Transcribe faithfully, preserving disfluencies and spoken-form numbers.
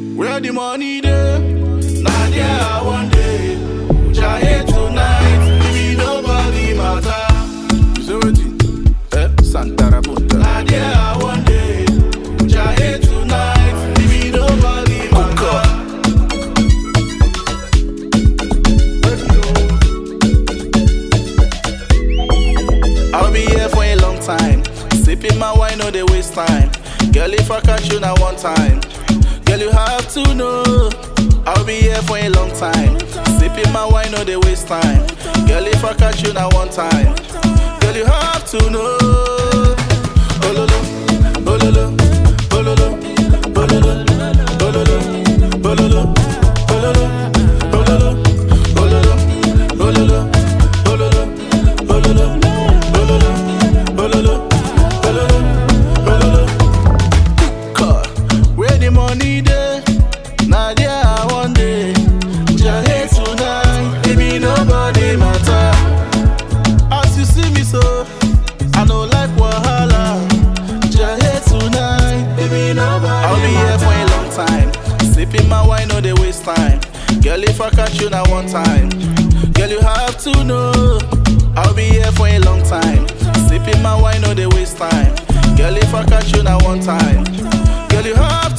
Where the money there? Nah, there one day. Jaye tonight, maybe nobody matter. You say what? Eh, Santara Punta. Nah, there one day. Jaye tonight, maybe nobody matter. I'll be here for a long time. Sipping my wine, no they waste time. Girl, if I catch you now one time, girl, you have to know I'll be here for a long time. Sipping my wine, no they waste time. Girl, if I catch you now one time, girl, you have to know. Bololo, bololo, bololo, bololo, bololo, bololo, bololo, bololo, bololo, bololo, bololo, bololo, bololo, bololo, bololo. God, where the money there? Nah, there one day. Jaye tonight, maybe nobody matter. As you see me so, I know like wahala. Jaye tonight, maybe nobody I'll be here for a long time. Sipping my wine, no they waste time. Girl, if I catch you now one time, girl, you have to know I'll be here for a long time. Sipping my wine, no they waste time. Girl, if I catch you now one time, girl, you have